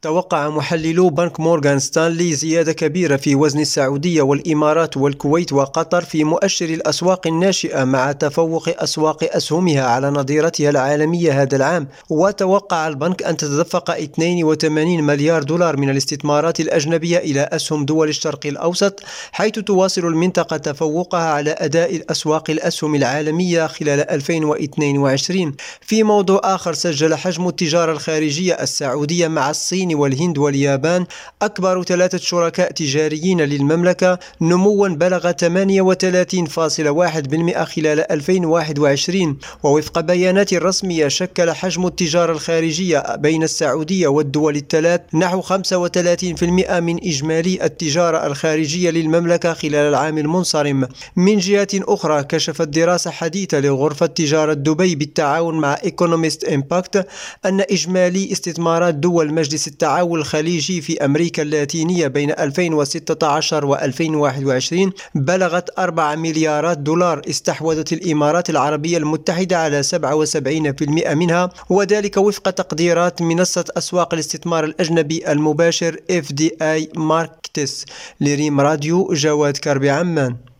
توقع محللو بنك مورغان ستانلي زيادة كبيرة في وزن السعودية والإمارات والكويت وقطر في مؤشر الأسواق الناشئة مع تفوق أسواق أسهمها على نظيرتها العالمية هذا العام. وتوقع البنك أن تتدفق 82 مليار دولار من الاستثمارات الأجنبية إلى أسهم دول الشرق الأوسط، حيث تواصل المنطقة تفوقها على أداء أسواق الأسهم العالمية خلال 2022. في موضوع آخر، سجل حجم التجارة الخارجية السعودية مع الصين والهند واليابان، أكبر 3 شركاء تجاريين للمملكة، نموا بلغ 38.1% خلال 2021. ووفق بيانات رسمية، شكل حجم التجارة الخارجية بين السعودية والدول الثلاث نحو 35% من إجمالي التجارة الخارجية للمملكة خلال العام المنصرم. من جهة أخرى، كشفت دراسة حديثة لغرفة تجارة دبي بالتعاون مع إيكونومست إمباكت أن إجمالي استثمارات دول مجلس التعاون الخليجي في أمريكا اللاتينية بين 2016 و 2021 بلغت 4 مليارات دولار، استحوذت الإمارات العربية المتحدة على 77% منها، وذلك وفق تقديرات منصة أسواق الاستثمار الأجنبي المباشر FDI Markets. لريم راديو، جواد كربي، عمان.